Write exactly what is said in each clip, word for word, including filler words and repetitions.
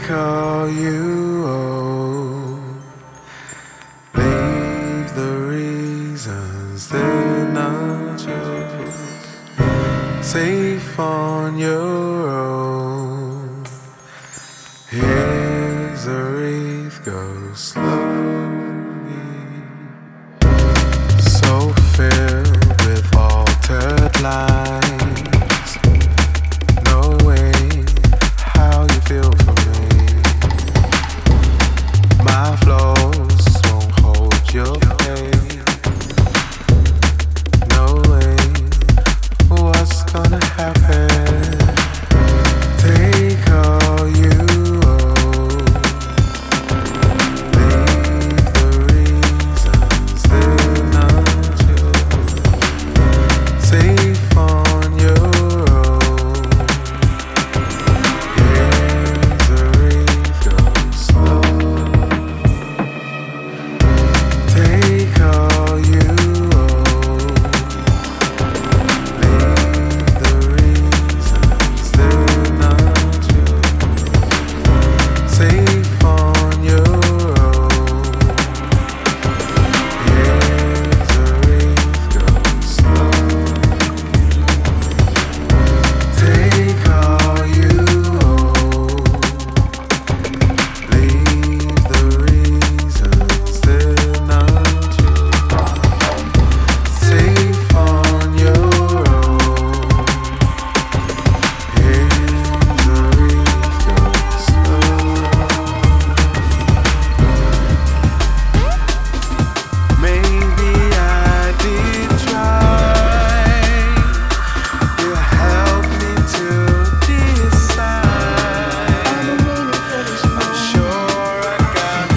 all you owe. Leave the reasons, they're not yours. Safe on your own. Here's a wreath, go slowly. So filled with altered lines, knowing how you feel for me. My flaws won't hold your pain, knowing what's gonna happen. Take all you owe. Leave the reasons, they're not yours. Safe on your own. Here's a wreath, go slow. Take all you owe. Leave the reasons, they're not yours. Safe on your own. Here's a wreath, go slow. Take all you owe. Leave the reasons, they're not yours. Safe on your own. Here's a wreath, go slow. Maybe I did try. You help me to decide. I'm sure I got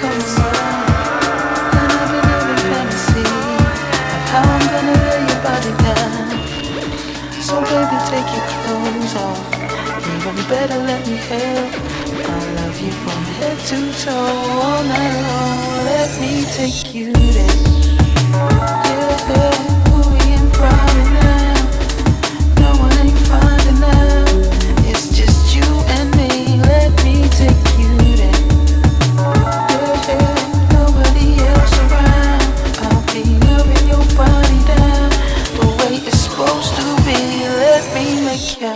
So baby, take your clothes off. Even better, let me help. I love you from head to toe all night long. Let me take you there. Yeah, yeah, we in private now. No one ain't finding out. It's just you and me. Let me take you there. Yeah, yeah, nobody else around. I'll be loving your body down the way it's supposed to be. Let me make ya.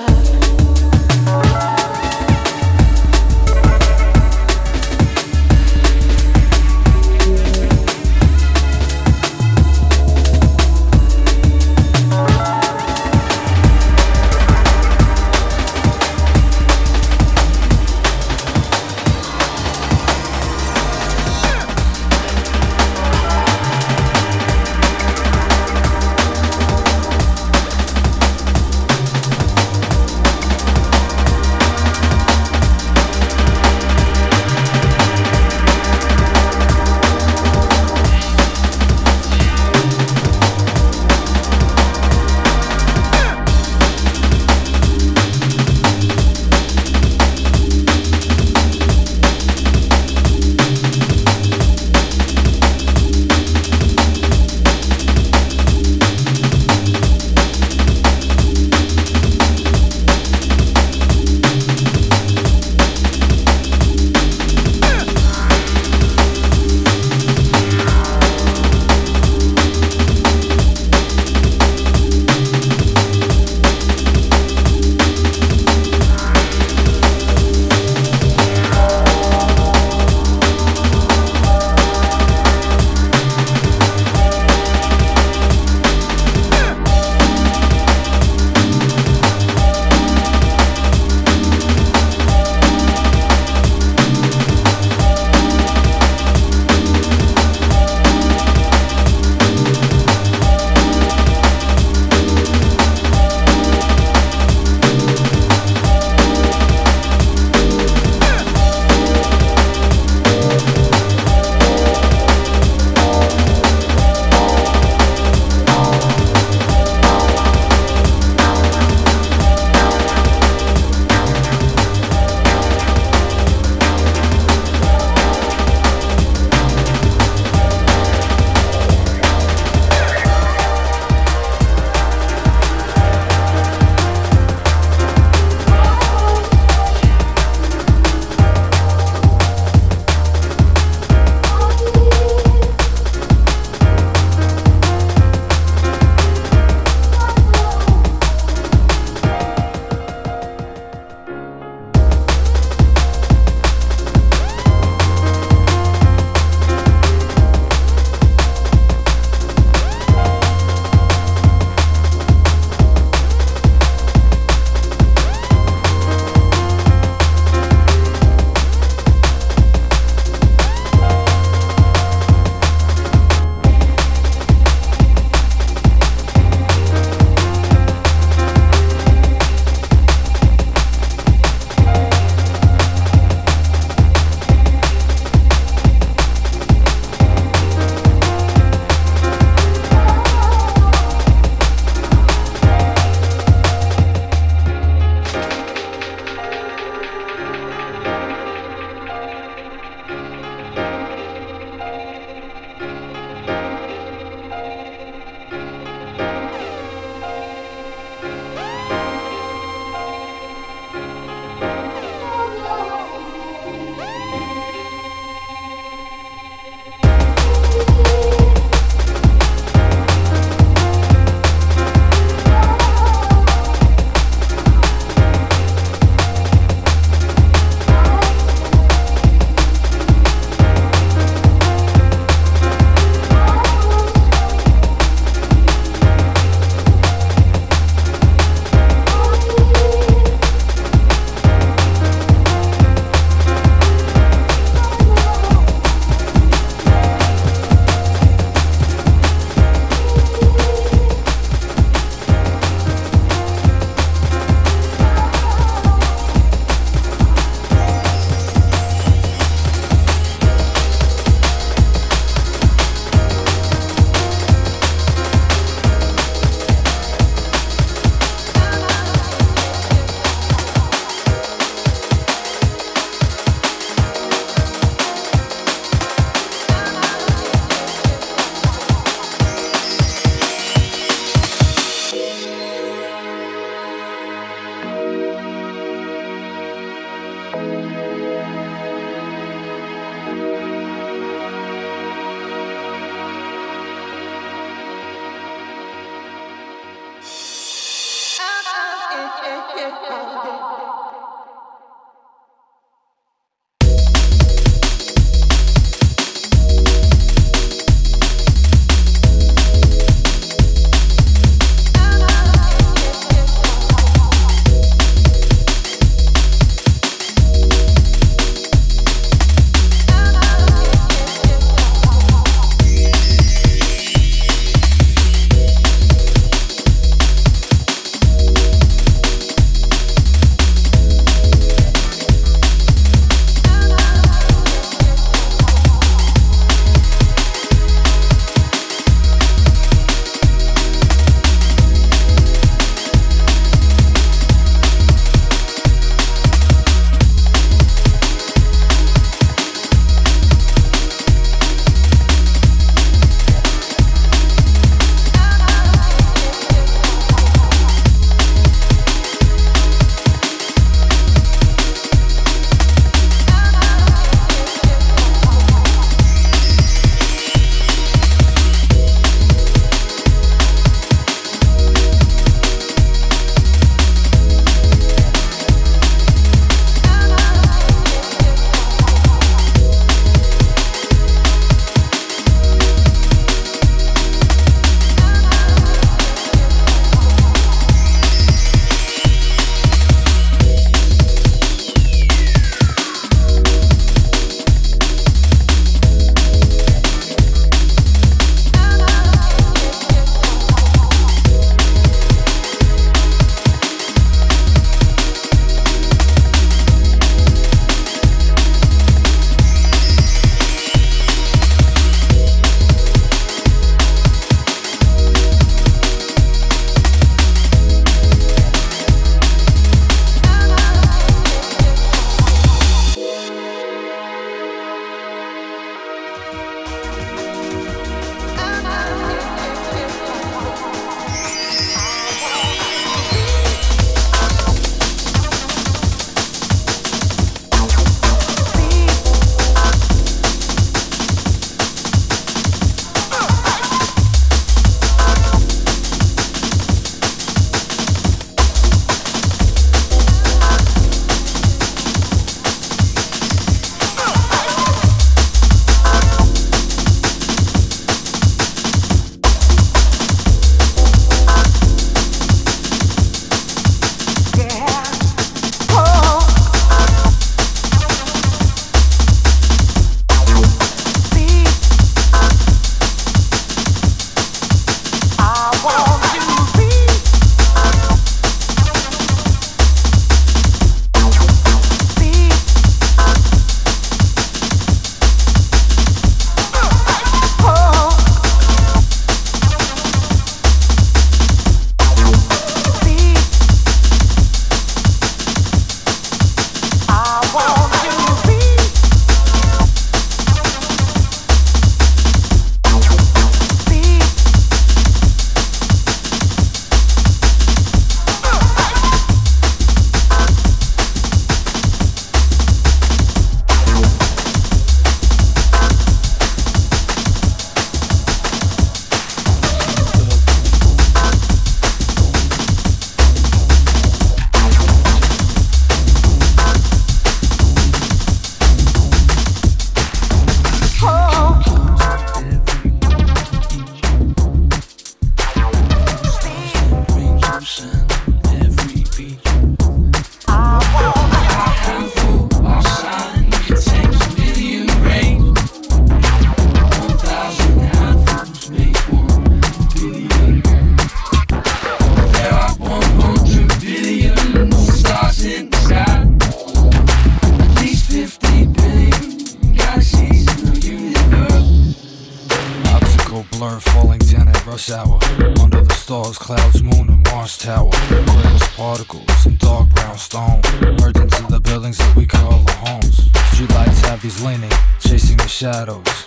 rush hour. Under the stars, clouds, moon, and Mars tower. Glass particles and dark brown stone merge into the buildings that we call our homes. Streetlights have these leaning, chasing the shadows.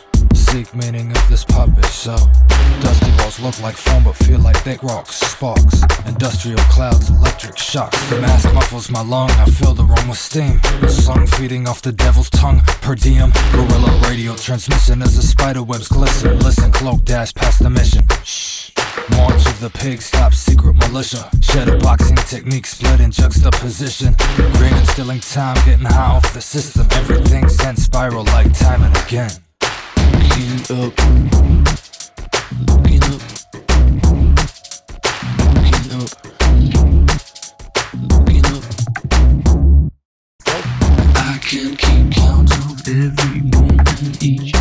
physique meaning of this puppet show. Dusty walls look like foam but feel like thick rocks, sparks, industrial clouds, electric shocks. The mask muffles my lung, I fill the room with steam. A song feeding off the devil's tongue, per diem. Guerrilla radio transmission as the spider webs glisten. Listen, cloak dash past the mission. Shh. March of the pigs, stop secret militia. Shadow boxing technique, split in juxtaposition. Green and stealing time, getting high off the system. Everything sent spiral like time and again. Looking up, looking up, looking up, looking up. I can keep count of every moment each.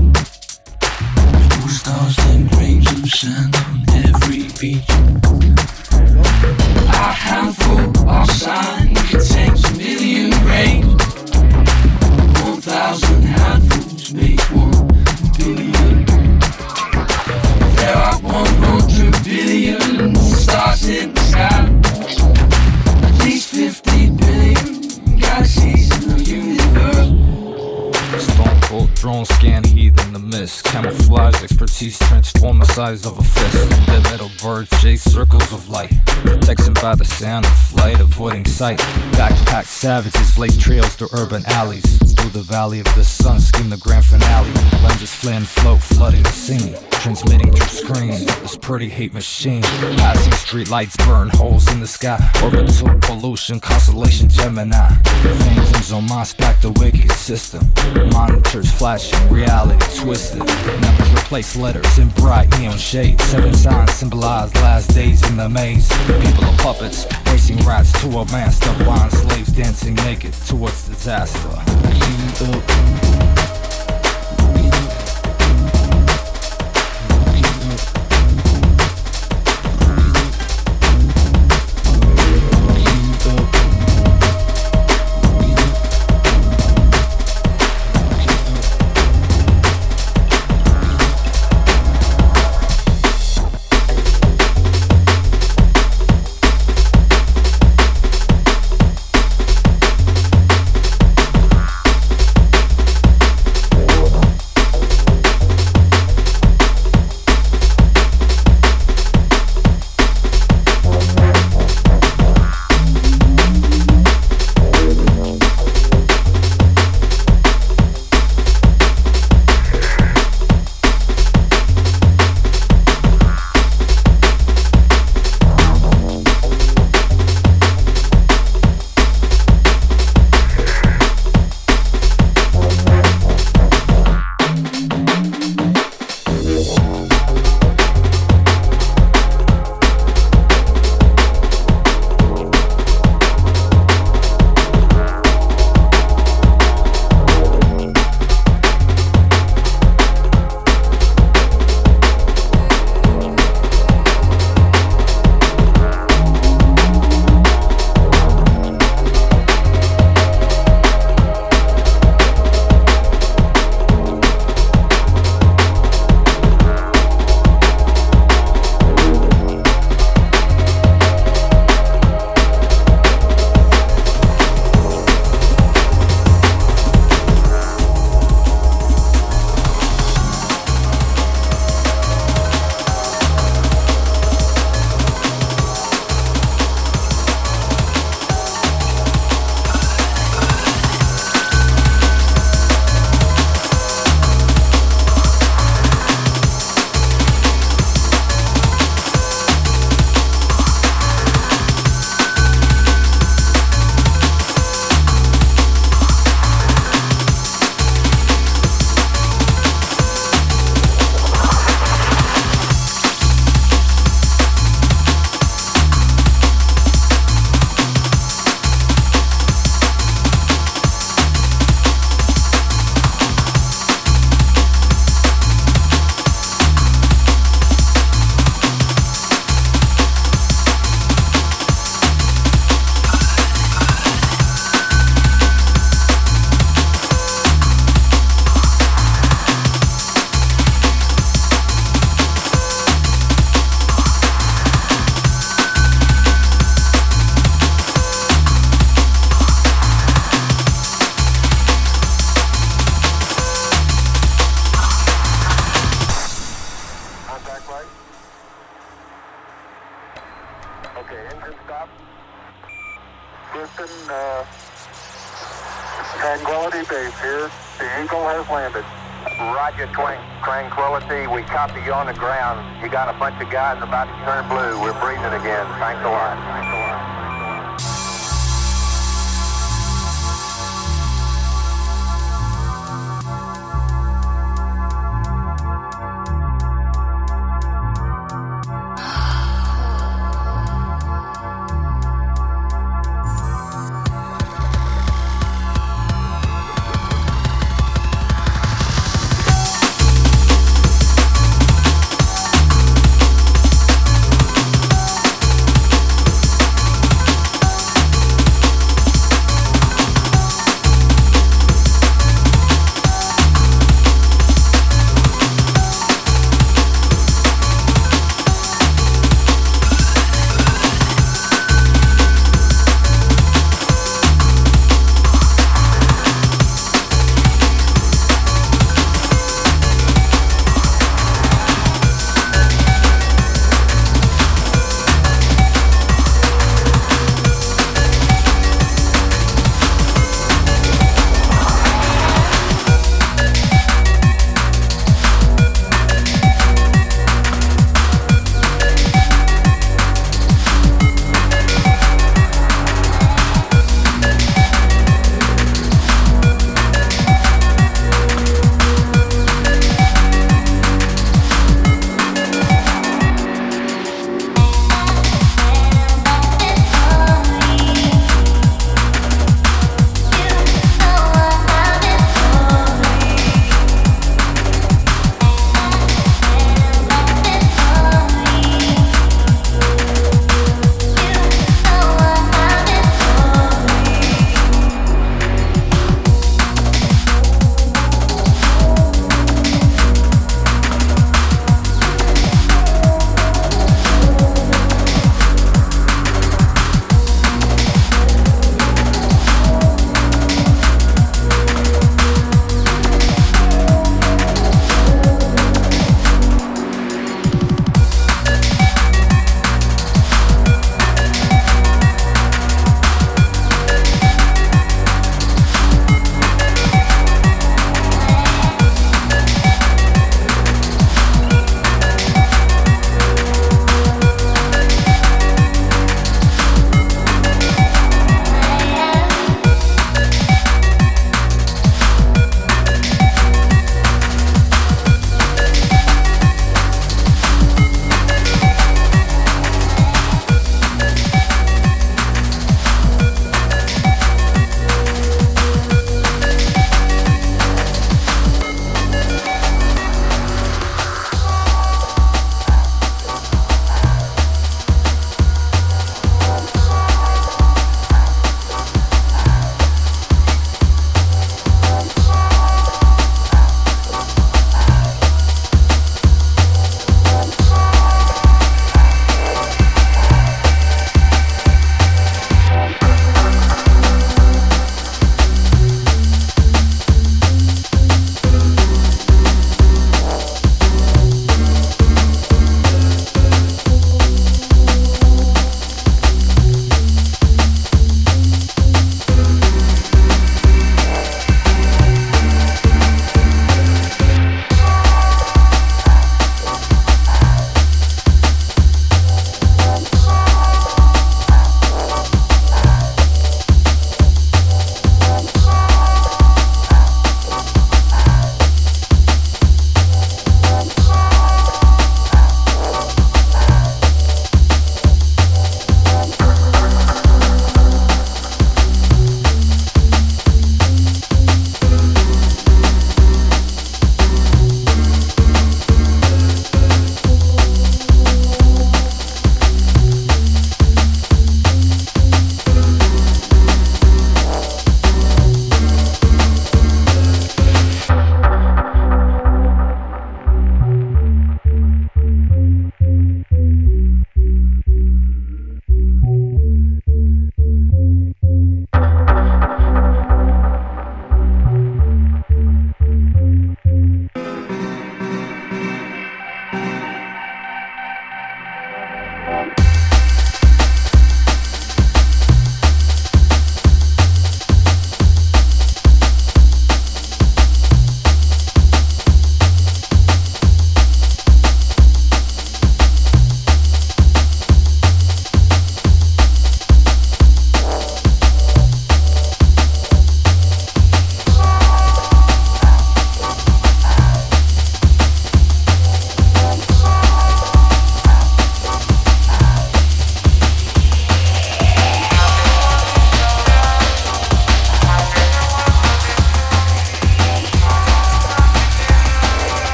Four stars and grains of sand on every beach. A handful of sand contains a million grains. One thousand handfuls make one billion. There are one hundred billion stars in the sky. At least fifty billion galaxies in the universe. Stone cold drone scan heat in the mist. Camouflage expertise transform the size of a fist. Dead metal birds chase circles of light. Protection by the sound of flight, avoiding sight. Backpack savages blaze trails through urban alleys. Through the valley of the sun scheme the grand finale. Lenses flare and float, flooding the scene. Transmitting through screens, this pretty hate machine. Passing street lights burn holes in the sky. Orbital pollution, constellation Gemini. Phantoms on my back the wicked system. Monitors flashing, reality twisted. Numbers replace letters in bright neon shades. Seven signs symbolize last days in the maze. People are puppets, racing rats to a master. Blind slaves dancing naked towards disaster. Looking up, looking up. Houston, uh, Tranquility Base here. The Eagle has landed. Roger, Twin. Tranquility, we copy you on the ground. You got a bunch of guys about to turn blue. We're breathing again. Thanks a lot. Thanks a lot.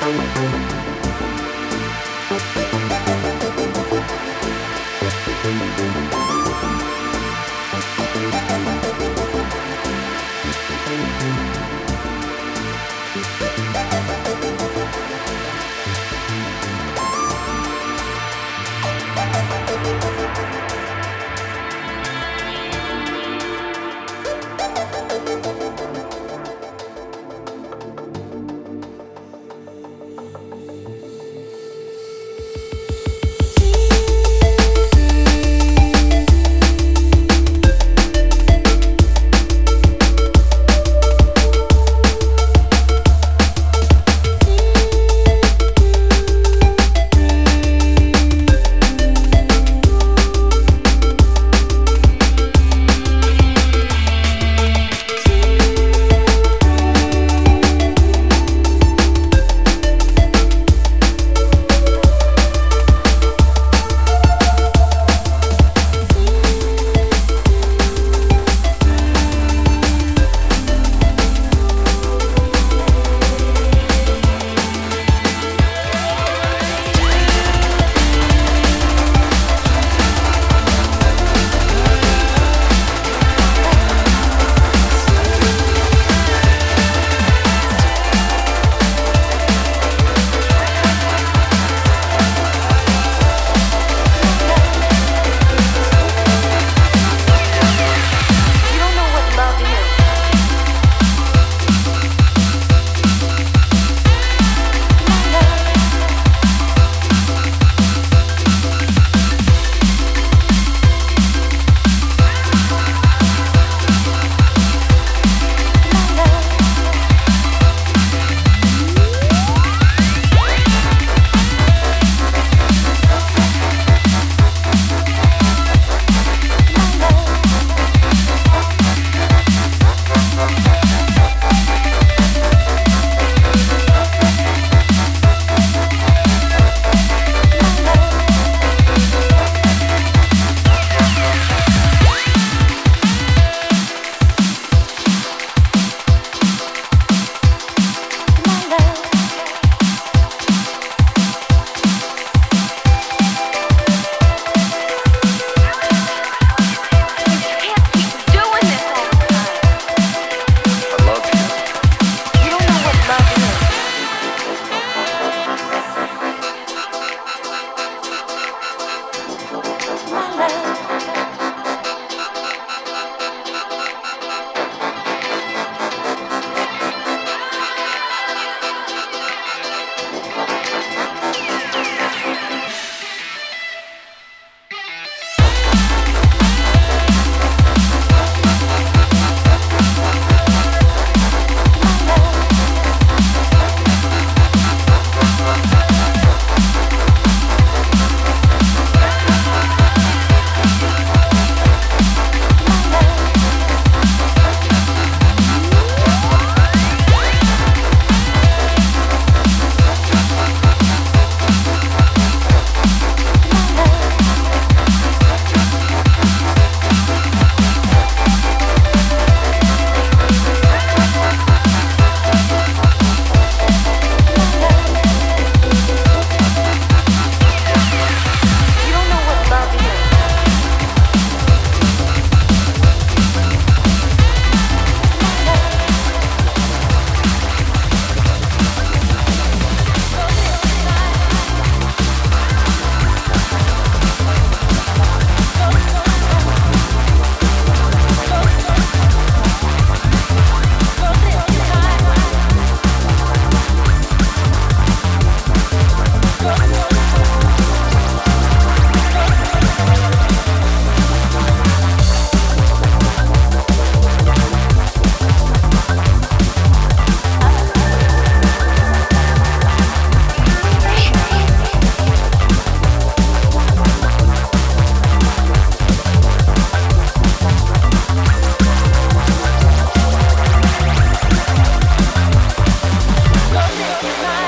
Tonight.